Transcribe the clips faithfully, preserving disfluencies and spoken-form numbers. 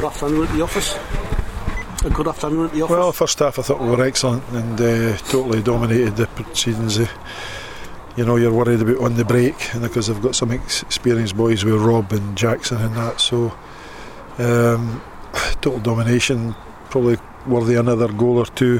afternoon at the office. A good afternoon at the office. Well, the first half I thought we were excellent and uh, totally dominated the proceedings. Uh, you know, you're worried about on the break, and because they've got some ex- experienced boys with Rob and Jackson and that, so um, total domination, probably worthy another goal or two.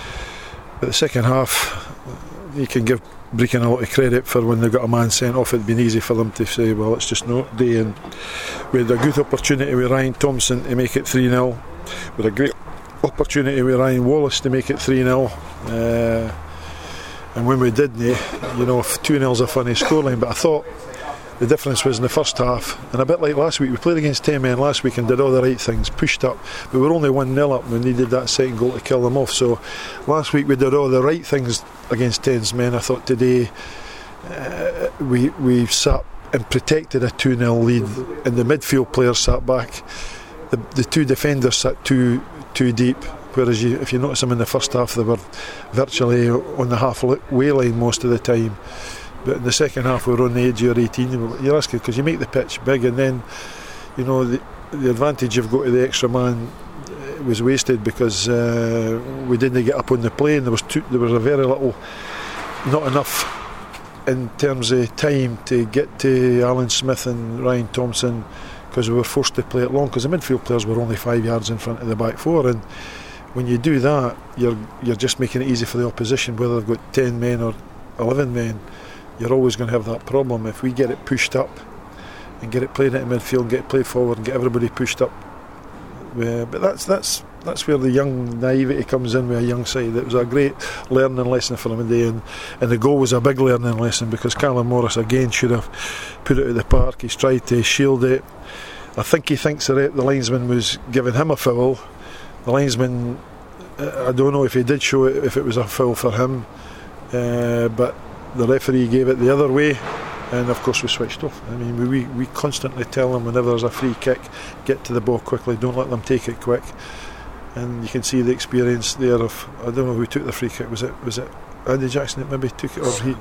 But the second half, you can give Brechin a lot of credit for when they got a man sent off. It'd been easy for them to say, well, it's just no day, and we had a good opportunity with Ryan Thompson to make it three nil. We had a great opportunity with Ryan Wallace to make it three nil, uh, and when we did, you know, two nil's a funny scoreline, but I thought the difference was in the first half, and a bit like last week, we played against ten men last week and did all the right things, pushed up, but we were only one nil up and we needed that second goal to kill them off. So last week we did all the right things against ten's men. I thought today uh, we, we sat and protected a two nil lead, and the midfield players sat back, the, the two defenders sat too too deep, whereas you, if you notice them in the first half, they were virtually on the halfway line most of the time. But in the second half we were on the edge of your eighteen. You're asking, because you make the pitch big, and then, you know, the, the advantage you've got to the extra man was wasted because uh, we didn't get up on the play, and there was too, there was a very little, not enough in terms of time to get to Alan Smith and Ryan Thompson, because we were forced to play it long, because the midfield players were only five yards in front of the back four, and when you do that, you're you're just making it easy for the opposition, whether they've got ten men or eleven men. You're always going to have that problem. If we get it pushed up and get it played into midfield and get it played forward and get everybody pushed up, uh, but that's that's that's where the young naivety comes in with a young side. It was a great learning lesson for them today, and, and the goal was a big learning lesson, because Callum Morris again should have put it at the park. He's tried to shield it. I think he thinks the, the linesman was giving him a foul. The linesman, uh, I don't know if he did show it, if it was a foul for him, uh, but the referee gave it the other way, and of course we switched off. I mean, we, we constantly tell them whenever there's a free kick, get to the ball quickly, don't let them take it quick. And you can see the experience there of, I don't know who took the free kick. Was it was it Andy Jackson that maybe took it, or he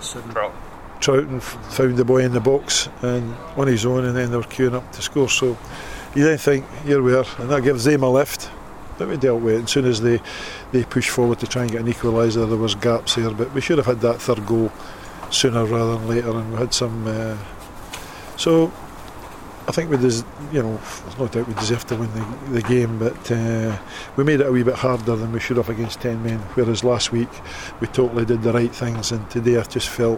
Troughton found the boy in the box and on his own, and then they were queuing up to score. So you then think, here we are, and that gives them a lift. But we dealt with it. As soon as they, they pushed forward to try and get an equaliser, there was gaps here, but we should have had that third goal sooner rather than later, and we had some uh, so I think we des- you know, there's no doubt we deserved to win the, the game, but uh, we made it a wee bit harder than we should have against ten men, whereas last week we totally did the right things, and today I just felt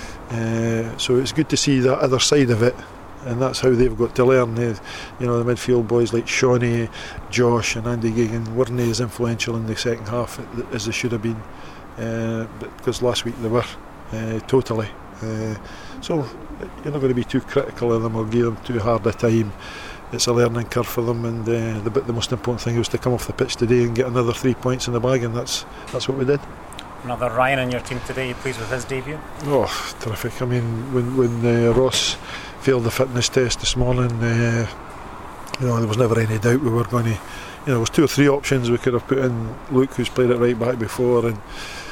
uh, so it's good to see that other side of it. And that's how they've got to learn. They, you know, the midfield boys like Shawnee, Josh and Andy Geoghegan weren't as influential in the second half as they should have been, uh, because last week they were uh, totally. Uh, so you're not going to be too critical of them or give them too hard a time. It's a learning curve for them, and uh, the, the most important thing was to come off the pitch today and get another three points in the bag, and that's that's what we did. Another Ryan in your team today. You pleased with his debut? Oh, terrific. I mean, when, when uh, Ross failed the fitness test this morning, uh, you know, there was never any doubt we were going to, you know, there was two or three options we could have put in. Luke, who's played it right back before, and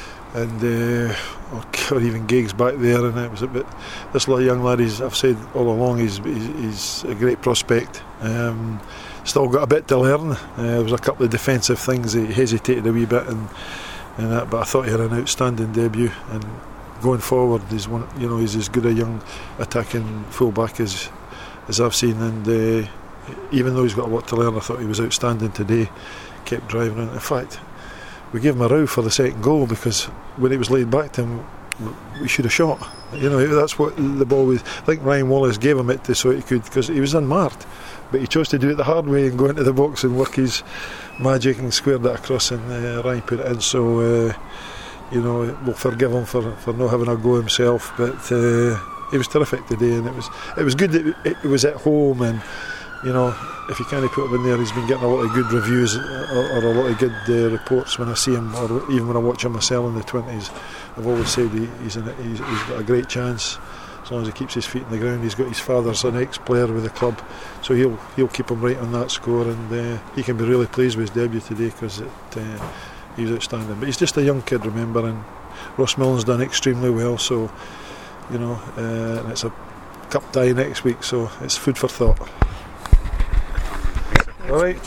and uh, or, or even Giggs back there, and it was a bit, this little young lad, he's, I've said all along, he's, he's, he's a great prospect. Um, still got a bit to learn. Uh, there was a couple of defensive things he hesitated a wee bit, and and that, but I thought he had an outstanding debut, and going forward, he's one, you know, he's as good a young attacking fullback as as I've seen, and uh, even though he's got a lot to learn, I thought he was outstanding today. Kept driving in. In fact, we gave him a row for the second goal, because when it was laid back to him, we should have shot. You know, that's what the ball was. I think Ryan Wallace gave him it to, so he could, because he was unmarked, but he chose to do it the hard way and go into the box and work his magic and squared it across, and uh, Ryan put it in. So uh, you know, we'll forgive him for, for not having a go himself, but uh, he was terrific today, and it was it was good that it, it was at home, and you know, if you can't put him in there, he's been getting a lot of good reviews or, or a lot of good uh, reports when I see him, or even when I watch him myself in the twenties. I've always said he, he's, in it, he's he's got a great chance as long as he keeps his feet on the ground. He's got his father's an ex-player with the club, so he'll he'll keep him right on that score, and uh, he can be really pleased with his debut today, because it. Uh, He was outstanding, but he's just a young kid, remember, and Ross Millen's done extremely well, so you know, uh, and it's a cup tie next week, so it's food for thought. All right.